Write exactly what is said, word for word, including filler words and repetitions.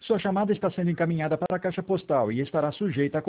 Sua chamada está sendo encaminhada para a caixa postal e estará sujeita a